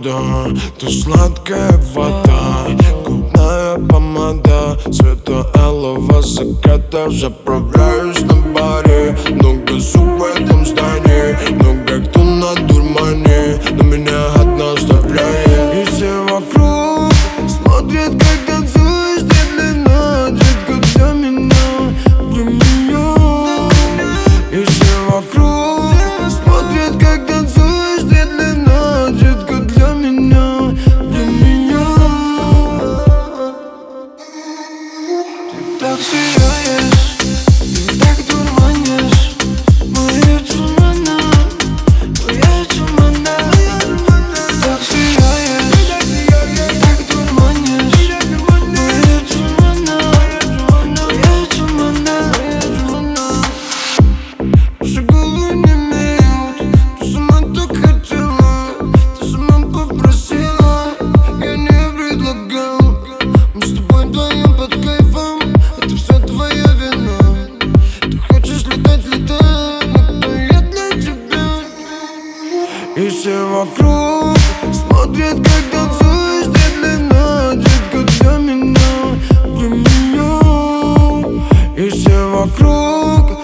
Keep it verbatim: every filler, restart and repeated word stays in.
правда, ты сладкая вода, губная помада цвета алого заката. Заправляюсь на баре, много суп в этом здании, много кто на дурмане, но меня одна оставляет. И все вокруг смотрят, как танцуешь медленно, детка, для меня, для меня. И все вокруг смотрят, как танцуешь медленно, детка, для меня, для меня. Ты так сияешь, ты так дурманишь мои тумана, моя тумана. Ты так сияешь, ты так дурманишь мои тумана, моя тумана, моя тумана. Наши головы не имеют, ты сама так хотела, ты сама попросила, я не предлагал. Мы с тобой вдвоем под кайфом, это все твоя вина. Ты хочешь летать, летай, но кто я для тебя? И все вокруг смотрят, как танцуешь медленно, детка, для меня, для меня. И все вокруг